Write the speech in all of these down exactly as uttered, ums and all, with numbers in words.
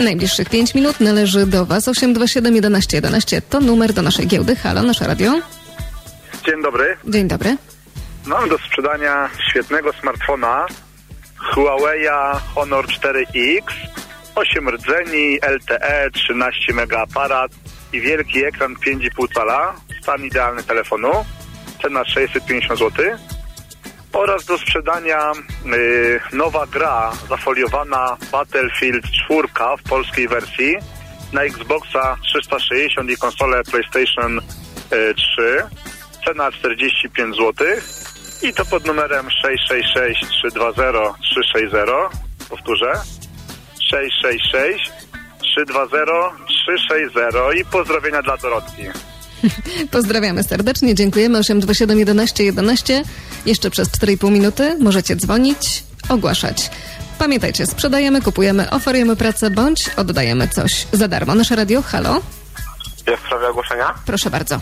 Najbliższych pięć minut należy do Was. osiem dwa siedem jedenaście jedenaście to numer do naszej giełdy. Halo, nasze radio. Dzień dobry. Dzień dobry. Mam do sprzedania świetnego smartfona Huawei'a Honor cztery X, osiem rdzeni, L T E, trzynaście mega aparat i wielki ekran pięć i pół cala. Stan idealny telefonu. Cena sześćset pięćdziesiąt złotych. Oraz do sprzedania yy, nowa gra zafoliowana Battlefield cztery w polskiej wersji na Xboxa trzysta sześćdziesiąt i konsolę PlayStation yy, trzy. Cena czterdzieści pięć złotych i to pod numerem sześć sześć sześć trzy dwa zero trzy sześć zero. Powtórzę. sześć sześć sześć trzy dwa zero trzy sześć zero i pozdrowienia dla Dorotki. Pozdrawiamy serdecznie, dziękujemy. osiem dwa siedem jedenaście jedenaście. Jeszcze przez cztery i pół minuty możecie dzwonić, ogłaszać. Pamiętajcie, sprzedajemy, kupujemy, oferujemy pracę bądź oddajemy coś za darmo. Nasze radio, halo? Jest w sprawie ogłoszenia? Proszę bardzo.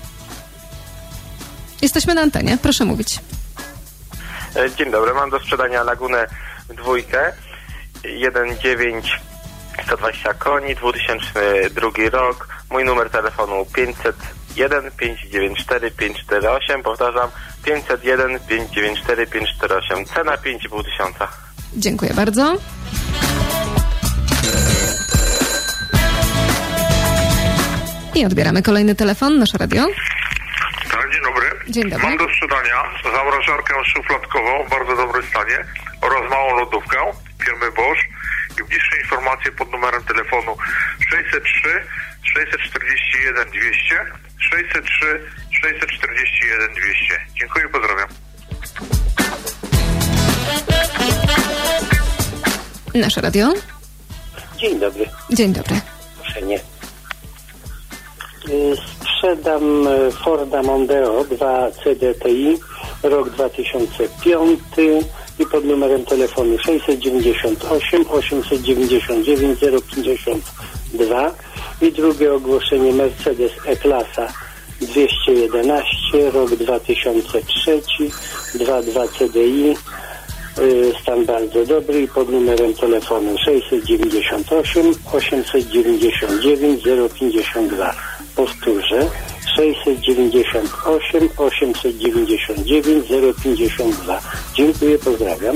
Jesteśmy na antenie, proszę mówić. Dzień dobry, mam do sprzedania Lagunę dwójkę, jeden dziewięć sto dwadzieścia koni, dwa tysiące drugi rok, mój numer telefonu pięćset jeden pięć dziewięć cztery pięć cztery osiem, powtarzam, pięćset jeden pięć dziewięć cztery pięć cztery osiem, cena pięć i pół tysiąca. Dziękuję bardzo. I odbieramy kolejny telefon, nasze radio. Tak, dzień dobry. Dzień dobry. Mam do sprzedania zamrażarkę szufladkową w bardzo dobrym stanie oraz małą lodówkę firmy Bosch i bliższe informacje pod numerem telefonu sześćset trzy sześćset czterdzieści jeden dwieście, sześćset trzy sześćset czterdzieści jeden dwieście. Dziękuję, pozdrawiam. Nasze radio. Dzień dobry. Dzień dobry. Proszę nie. Sprzedam Forda Mondeo dwa C D T I, rok dwa tysiące piąty i pod numerem telefonu sześćset dziewięćdziesiąt osiem osiemset dziewięćdziesiąt dziewięć zero pięćdziesiąt dwa i drugie ogłoszenie Mercedes E-klasa dwieście jedenaście, rok dwa tysiące trzeci, dwa dwa C D I, stan bardzo dobry i pod numerem telefonu sześćset dziewięćdziesiąt osiem osiemset dziewięćdziesiąt dziewięć zero pięćdziesiąt dwa. Powtórzę, sześćset dziewięćdziesiąt osiem osiemset dziewięćdziesiąt dziewięć zero pięćdziesiąt dwa. Dziękuję, pozdrawiam.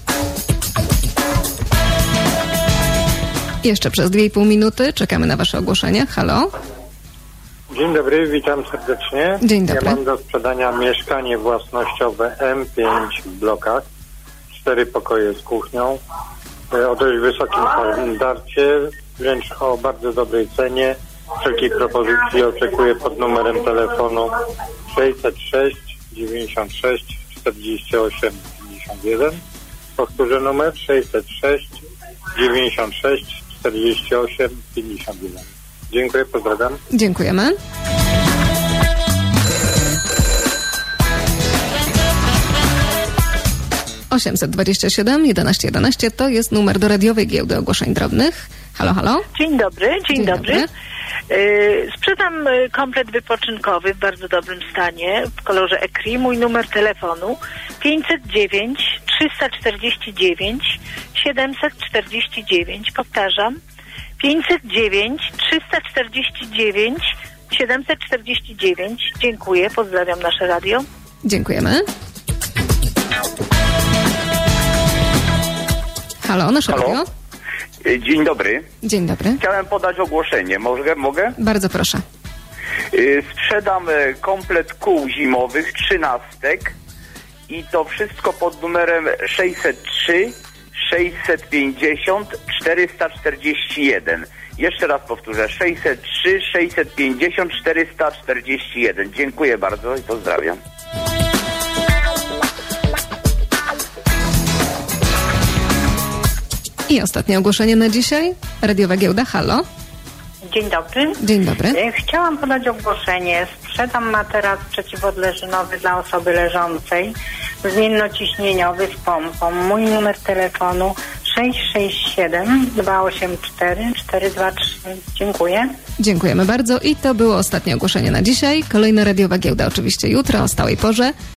Jeszcze przez dwie i pół minuty czekamy na Wasze ogłoszenia. Halo? Dzień dobry, witam serdecznie. Dzień dobry. Ja mam do sprzedania mieszkanie własnościowe M pięć w blokach. Cztery pokoje z kuchnią. O dość wysokim standardzie, wręcz o bardzo dobrej cenie. Wszelkiej propozycji oczekuję pod numerem telefonu sześćset sześć dziewięćdziesiąt sześć czterdzieści osiem pięćdziesiąt jeden. Powtórzę numer sześćset sześć dziewięćdziesiąt sześć czterdzieści osiem pięćdziesiąt jeden. Dziękuję, pozdrawiam. Dziękujemy. osiemset dwadzieścia siedem jedenaście jedenaście to jest numer do radiowej giełdy ogłoszeń drobnych. Halo, halo. Dzień dobry, dzień, Dzień dobry. dobry. Yy, sprzedam y, komplet wypoczynkowy w bardzo dobrym stanie, w kolorze Ecri. Mój numer telefonu pięćset dziewięć trzysta czterdzieści dziewięć siedemset czterdzieści dziewięć. Powtarzam, pięćset dziewięć trzysta czterdzieści dziewięć siedemset czterdzieści dziewięć. Dziękuję, pozdrawiam nasze radio. Dziękujemy. Halo, nasze Halo? radio. Dzień dobry. Dzień dobry. Chciałem podać ogłoszenie. Mogę? Mogę? Bardzo proszę. Sprzedam komplet kół zimowych, trzynastek i to wszystko pod numerem sześćset trzy sześćset pięćdziesiąt czterysta czterdzieści jeden. Jeszcze raz powtórzę, sześćset trzy sześćset pięćdziesiąt czterysta czterdzieści jeden. Dziękuję bardzo i pozdrawiam. I ostatnie ogłoszenie na dzisiaj. Radiowa giełda, halo. Dzień dobry. Dzień dobry. Chciałam podać ogłoszenie. Sprzedam materac przeciwodleżynowy dla osoby leżącej, zmiennociśnieniowy z pompą. Mój numer telefonu sześć sześć siedem dwa osiem cztery cztery dwa trzy. Dziękuję. Dziękujemy bardzo i to było ostatnie ogłoszenie na dzisiaj. Kolejna radiowa giełda oczywiście jutro o stałej porze.